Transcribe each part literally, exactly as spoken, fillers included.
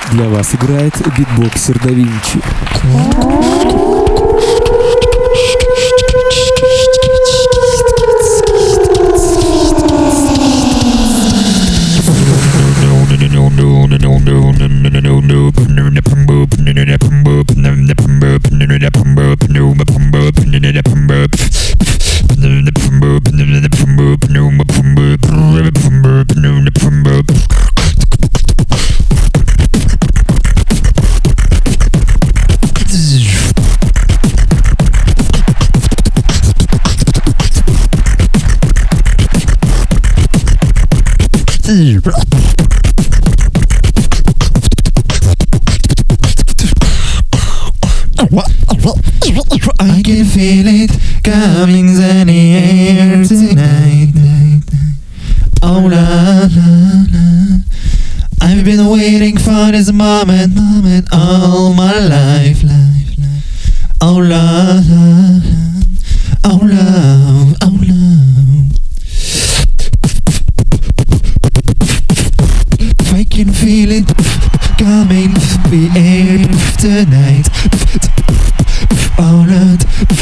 Для вас играет битбоксер Да Винчи. I can feel it coming in the air tonight. Oh la la la. I've been waiting for this moment, moment all my life, life, life. Oh la la la. Oh la, oh la. I can feel it coming in the air tonight. Alright.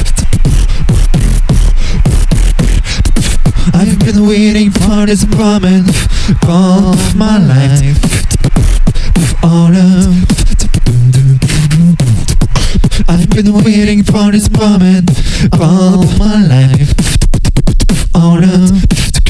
I've been waiting for this moment all of my life. Alright. I've been waiting for this moment all of my life. Alright.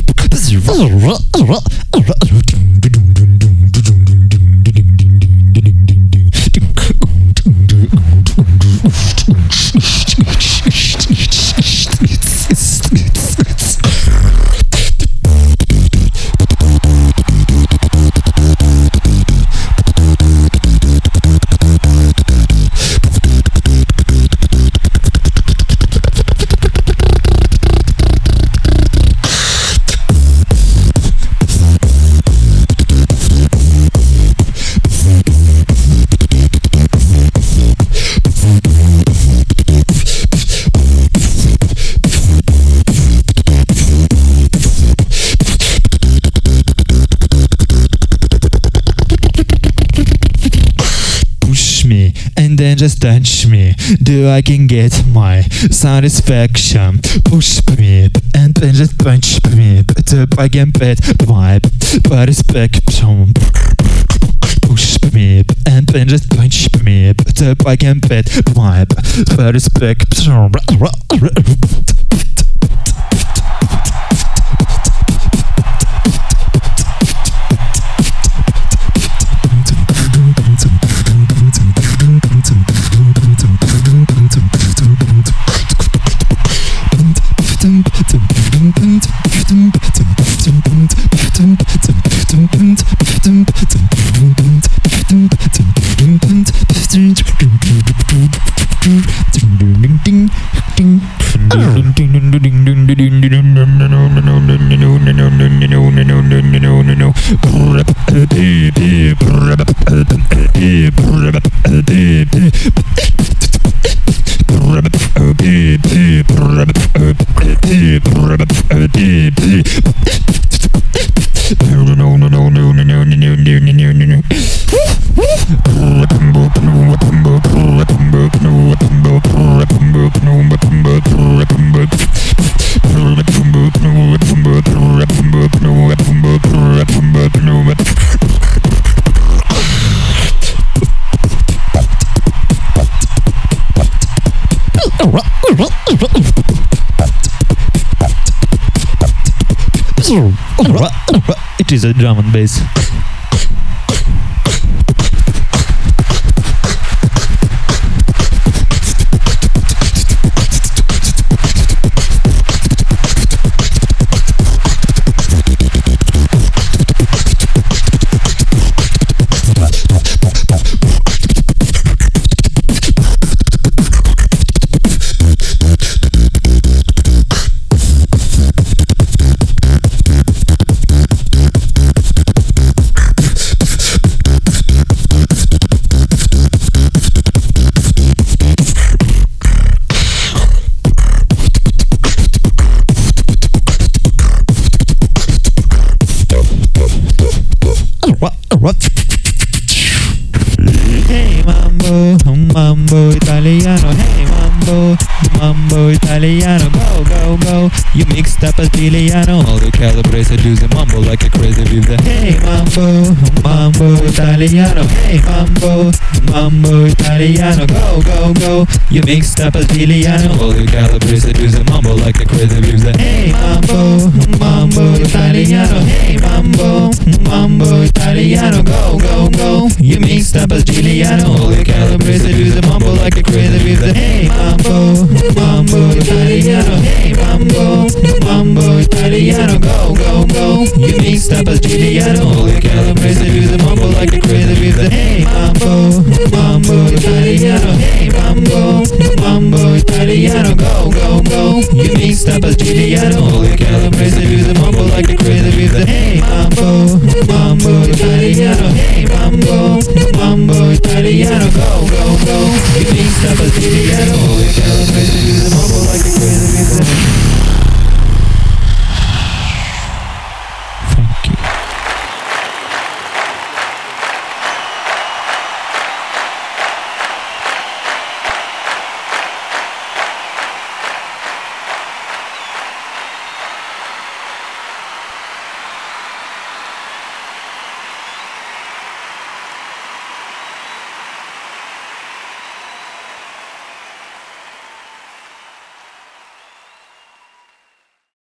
Me and then just touch me. Do I can get my satisfaction? Push me and then just punch me. Do I can get my satisfaction? Push me and then just punch me. Do I can get my satisfaction? It is a drum and bass. mambo italiano, hey mambo, mambo italiano, go, go, go. You mixed up a Giuliano, all the calabrese do the mambo like a crazy viva. Hey mambo, mambo italiano, hey mambo, mambo italiano, go, go, go. You mixed up a Giuliano, all the calabrese do the mambo like a crazy viva. Hey mambo, mambo italiano, hey mambo, mambo italiano, go, go, go. You mixed up a Giuliano, all the calabrese do the mambo like a crazy viva. Hey mambo, mambo italiano, hey mambo, mambo italiano, go, go, go. You mixed up a Giuliano, all the calabrese do the mambo like a crazy viva. Hey mambo, mambo italiano, hey mambo, mambo italiano, go, go, go. You mixed up a Giuliano, all the calabrese do